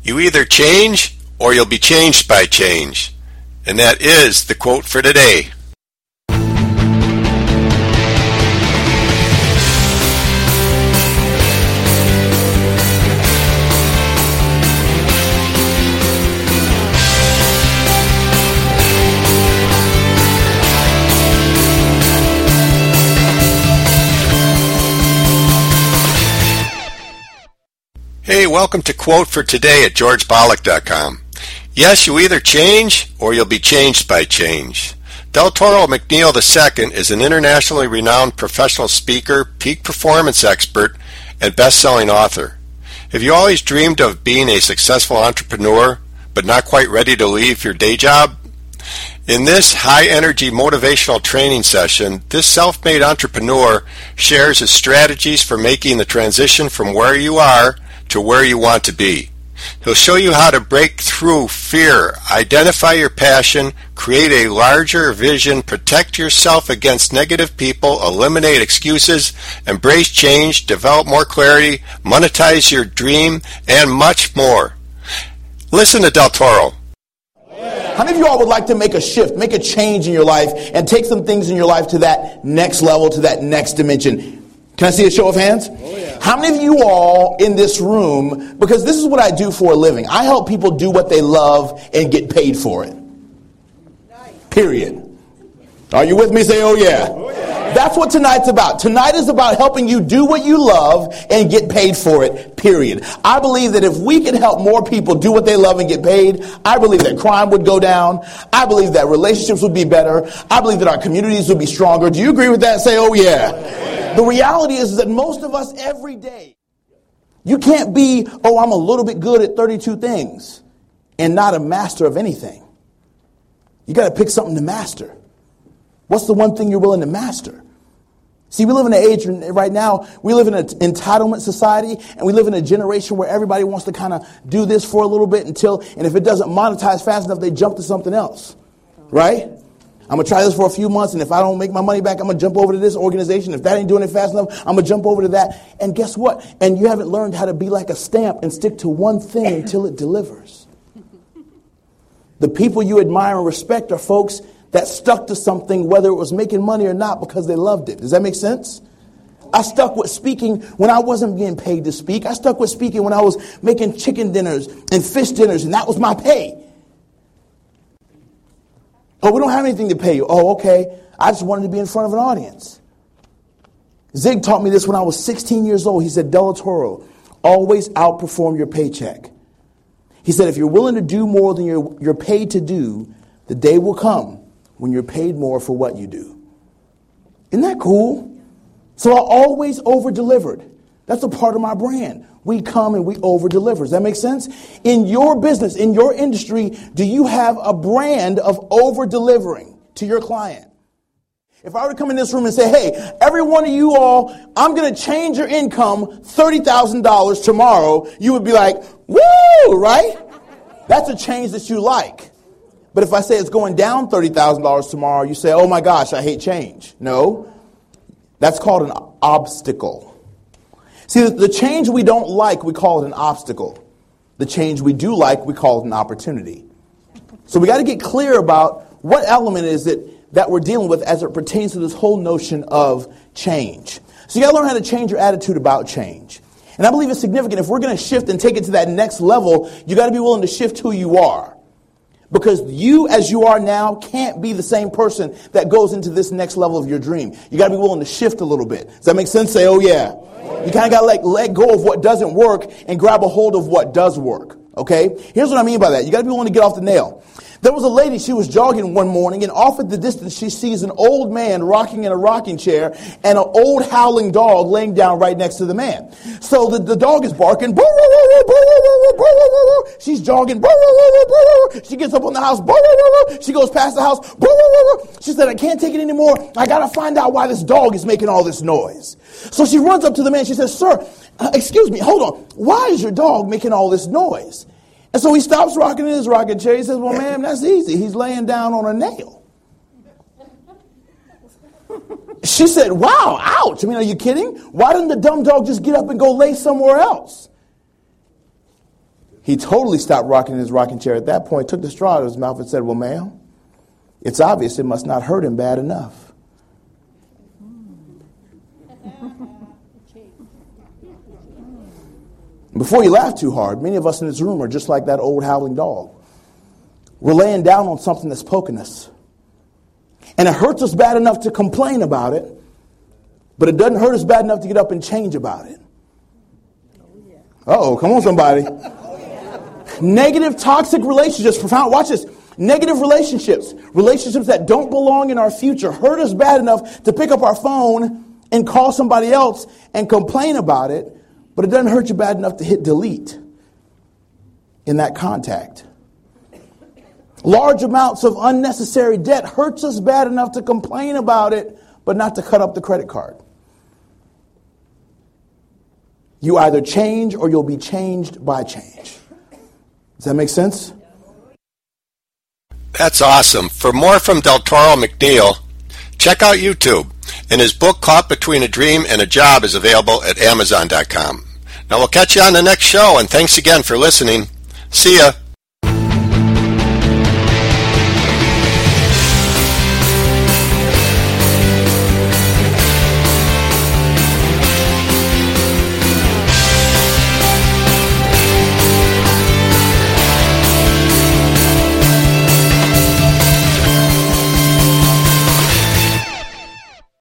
You either change or you'll be changed by change. And that is the quote for today. Hey, welcome to Quote for Today at georgebollock.com. Yes, you either change or you'll be changed by change. Del Toro McNeil II is an internationally renowned professional speaker, peak performance expert, and best-selling author. Have you always dreamed of being a successful entrepreneur, but not quite ready to leave your day job? In this high-energy motivational training session, this self-made entrepreneur shares his strategies for making the transition from where you are to where you want to be. He'll show you how to break through fear, identify your passion, create a larger vision, protect yourself against negative people, eliminate excuses, embrace change, develop more clarity, monetize your dream, and much more. Listen to Del Toro. How many of you all would like to make a shift, make a change in your life, and take some things in your life to that next level, to that next dimension? Can I see a show of hands? Oh, yeah. How many of you all in this room, because this is what I do for a living, I help people do what they love and get paid for it. Nice. Period. Are you with me? Say, oh yeah. Oh, yeah. That's what tonight's about. Tonight is about helping you do what you love and get paid for it, period. I believe that if we can help more people do what they love and get paid, I believe that crime would go down. I believe that relationships would be better. I believe that our communities would be stronger. Do you agree with that? Say, oh yeah. Oh, yeah. The reality is that most of us every day, you can't be, oh, I'm a little bit good at 32 things and not a master of anything. You got to pick something to master. What's the one thing you're willing to master? See, we live in an age right now, we live in an entitlement society, and we live in a generation where everybody wants to kind of do this for a little bit and if it doesn't monetize fast enough, they jump to something else, right? I'm going to try this for a few months, and if I don't make my money back, I'm going to jump over to this organization. If that ain't doing it fast enough, I'm going to jump over to that. And guess what? And you haven't learned how to be like a stamp and stick to one thing until it delivers. The people you admire and respect are folks that stuck to something, whether it was making money or not, because they loved it. Does that make sense? I stuck with speaking when I wasn't being paid to speak. I stuck with speaking when I was making chicken dinners and fish dinners, and that was my pay. Oh, we don't have anything to pay you. Oh, okay. I just wanted to be in front of an audience. Zig taught me this when I was 16 years old. He said, Del Toro, always outperform your paycheck. He said, if you're willing to do more than you're paid to do, the day will come when you're paid more for what you do. Isn't that cool? So I always over-delivered. That's a part of my brand. We come and we over-deliver. Does that make sense? In your business, in your industry, do you have a brand of over-delivering to your client? If I were to come in this room and say, hey, every one of you all, I'm going to change your income $30,000 tomorrow, you would be like, woo, right? That's a change that you like. But if I say it's going down $30,000 tomorrow, you say, oh my gosh, I hate change. No, that's called an obstacle. See, the change we don't like, we call it an obstacle. The change we do like, we call it an opportunity. So we got to get clear about what element is it that we're dealing with as it pertains to this whole notion of change. So you got to learn how to change your attitude about change. And I believe it's significant. If we're going to shift and take it to that next level, you got to be willing to shift who you are. Because you, as you are now, can't be the same person that goes into this next level of your dream. You got to be willing to shift a little bit. Does that make sense? Say, oh yeah. You kind of got to let go of what doesn't work and grab a hold of what does work. Okay? Here's what I mean by that. You got to be willing to get off the nail. There was a lady, she was jogging one morning, and off at the distance she sees an old man rocking in a rocking chair and an old howling dog laying down right next to the man. So the dog is barking. She's jogging. She gets up on the house. She goes past the house. She said, I can't take it anymore. I got to find out why this dog is making all this noise. So she runs up to the man. She says, sir, excuse me, hold on. Why is your dog making all this noise? And so he stops rocking in his rocking chair. He says, well, ma'am, that's easy. He's laying down on a nail. She said, wow, ouch. I mean, are you kidding? Why didn't the dumb dog just get up and go lay somewhere else? He totally stopped rocking in his rocking chair at that point, took the straw out of his mouth and said, well, ma'am, it's obvious it must not hurt him bad enough. Before you laugh too hard, many of us in this room are just like that old howling dog. We're laying down on something that's poking us. And it hurts us bad enough to complain about it, but it doesn't hurt us bad enough to get up and change about it. Uh-oh, come on somebody. Negative, toxic relationships, profound. Watch this. Negative relationships that don't belong in our future, hurt us bad enough to pick up our phone and call somebody else and complain about it, but it doesn't hurt you bad enough to hit delete in that contact. Large amounts of unnecessary debt hurts us bad enough to complain about it, but not to cut up the credit card. You either change or you'll be changed by change. Does that make sense? That's awesome. For more from Del Toro McNeil, check out YouTube. And his book, Caught Between a Dream and a Job, is available at Amazon.com. Now we'll catch you on the next show, and thanks again for listening. See ya.